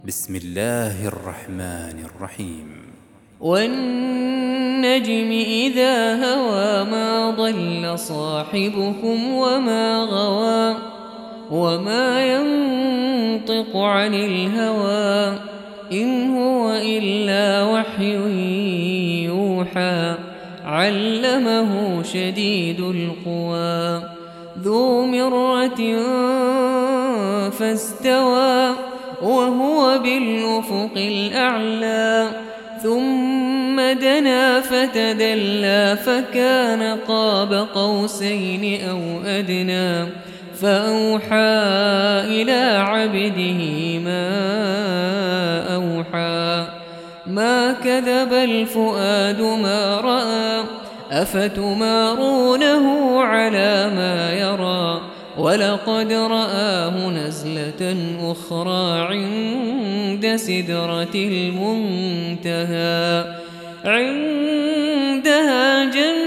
بسم الله الرحمن الرحيم. والنجم إذا هوى ما ضل صاحبكم وما غوى وما ينطق عن الهوى إن هو إلا وحي يوحى علمه شديد القوى ذو مرة فاستوى وهو بالأفق الأعلى ثم دنا فتدلى فكان قاب قوسين أو أدنى فأوحى إلى عبده ما أوحى ما كذب الفؤاد ما رأى أفتمارونه على ما يرى ولقد رآه نزلة أخرى عند سدرة المنتهى عندها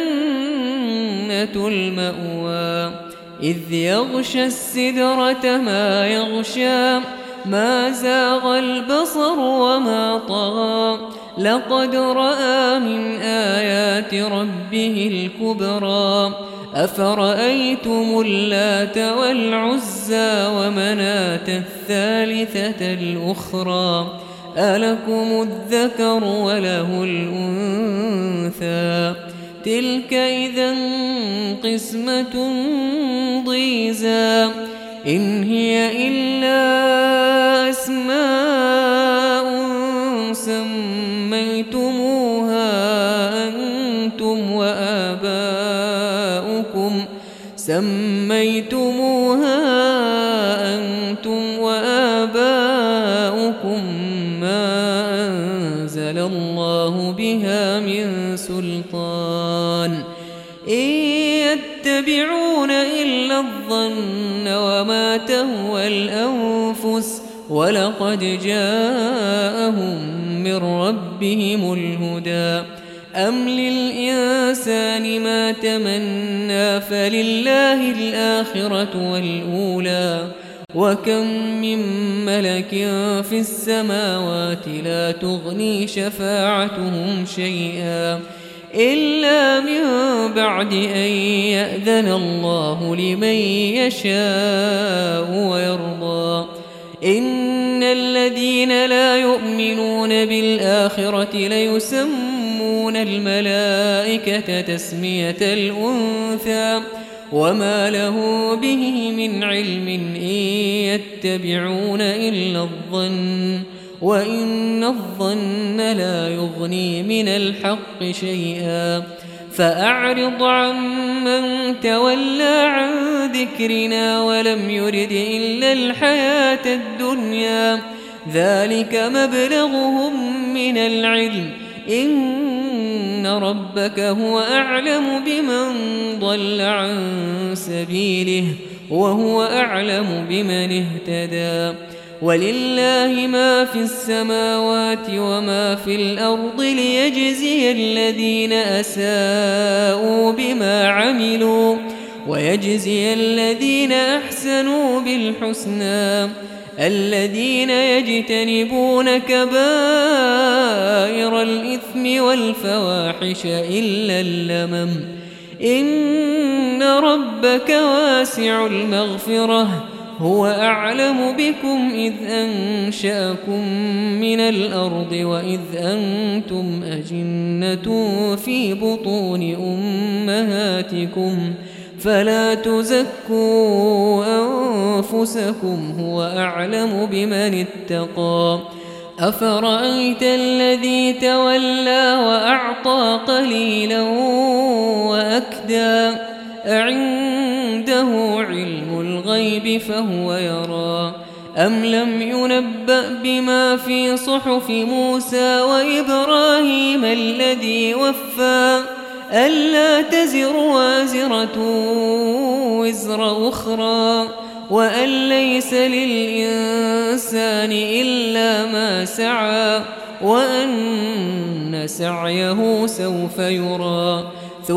جنة المأوى إذ يغشى السدرة ما يغشى ما زاغ البصر وما طغى لقد رأى من آيات ربه الكبرى أفرأيتم اللات والعزى ومناة الثالثة الأخرى ألكم الذكر وله الأنثى تلك إذا قسمة ضيزى إن هي إلا أسماء سميتموها أنتم وآباؤكم ما أنزل الله بها من سلطان إن يتبعون إلا الظن وما تهوى الأنفس ولقد جاءهم من ربهم الهدى أم للإنسان ما تمنى فلله الآخرة والأولى وكم من ملك في السماوات لا تغني شفاعتهم شيئا إلا من بعد أن يأذن الله لمن يشاء ويرضى إن الذين لا يؤمنون بالآخرة ليسمون الملائكة تسمية الأنثى وما له به من علم إن يتبعون إلا الظن وإن الظن لا يغني من الحق شيئا فأعرض عمن تولى عن ذكرنا ولم يرد إلا الحياة الدنيا ذلك مبلغهم من العلم إن ربك هو أعلم بمن ضل عن سبيله وهو أعلم بمن اهتدى ولله ما في السماوات وما في الأرض ليجزي الذين أساءوا بما عملوا ويجزي الذين أحسنوا بالحسنى الذين يجتنبون كبائر الإثم والفواحش إلا اللمم إن ربك واسع المغفرة هو أعلم بكم إذ أنشأكم من الأرض وإذ أنتم أجنة في بطون أمهاتكم فلا تزكوا أنفسكم هو أعلم بمن اتقى أفرأيت الذي تولى وأعطى قليلا وأكدى أعنده علم الغيب فهو يرى أم لم ينبأ بما في صحف موسى وإبراهيم الذي وفى ألا تزر وازرة وزر أخرى وأن ليس للإنسان إلا ما سعى وأن سعيه سوف يرى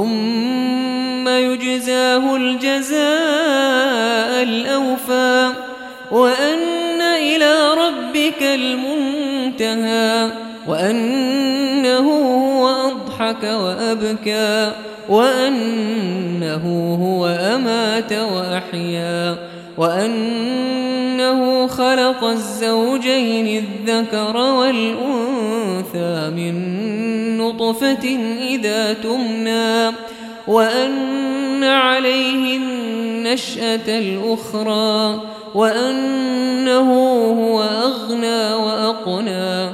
ثم يجزاه الجزاء الأوفى وأن إلى ربك المنتهى وأنه هو أضحك وأبكى وأنه هو أمات وأحيا وأنه خلق الزوجين الذكر والأنثى من نطفة إذا تمنى وأن عليه النشأة الأخرى وأنه هو أغنى وأقنى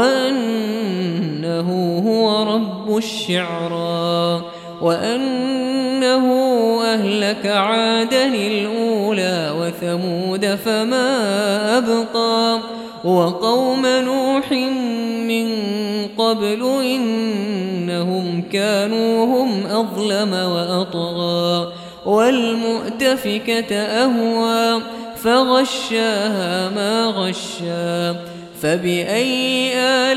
وأنه هو رب الشعرى وأنه أهلك عادا الأولى وثمود فما أبقى وقوم نوح من قبل إنهم كانوا هم أظلم وأطغى والمؤتفكة أهوى فغشاها ما غشا فبأي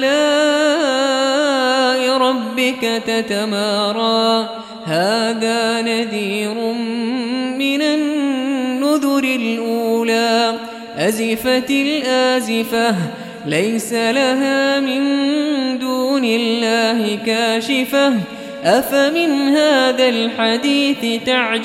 آلاء ربك تتمارى هذا نذير من النذر الأولى أزفت الآزفة ليس لها من دون الله كاشفة أفمن هذا الحديث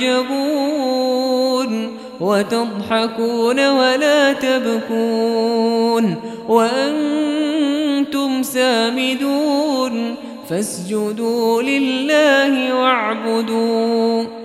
تعجبون وتضحكون ولا تبكون وأنتم سامدون فاسجدوا لله واعبدوا